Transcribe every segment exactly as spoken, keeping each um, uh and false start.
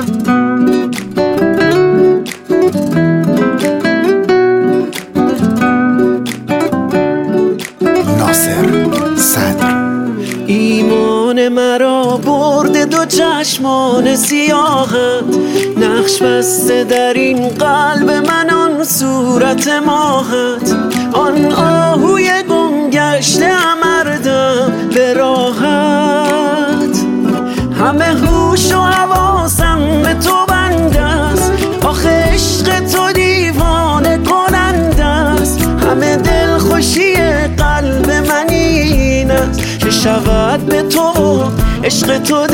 ایمان مرا برده دو چشمان سیاهت، نقش بسته در این قلب من آن صورت ماهت، آن آهوی گم گشته امردم به راحت، همه هوش و حواسم به تو بند است، آخه عشق تو دیوانه کننده است، همه دلخوشی قلب من این است که شود به تو عشق تو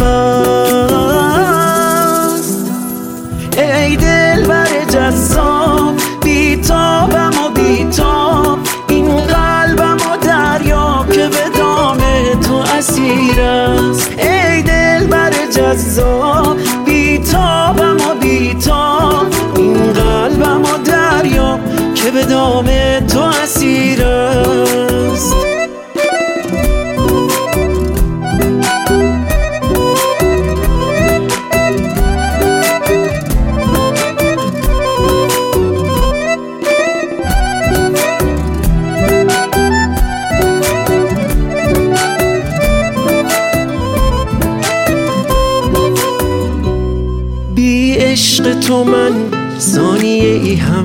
دلبست. ای دلبر جذاب بیتابم و بیتاب، این قلبم و دریا که به دام تو اسیر است. ای دلبر جذاب بیتابم و بیتاب، این قلبم و دریا که به دام تو اسیر است. بی عشق تو من ثانیه ای هم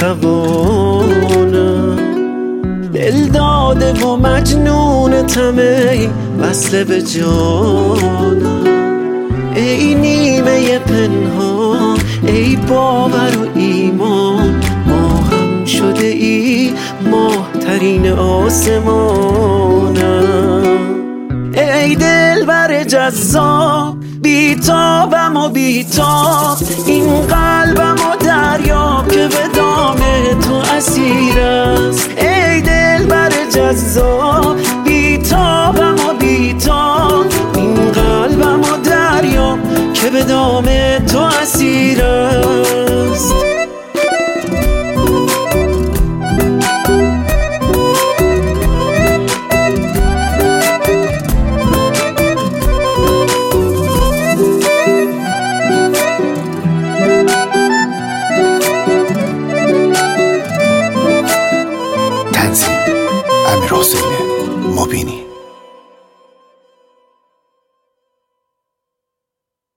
نتوانم، دل داده و مجنون طمع وصل به جانم. ای نیمه پنهان، ای باور و ایمان، ما هم شده ای ماهترین آسمانم. ای دلبر جذاب بیتابم و بیتاب، این قلبم و دریا که به دام تو اسیر است. ای دلبر جذاب بیتابم و بیتاب، این قلبم و دریا که به دام تو اسیر است.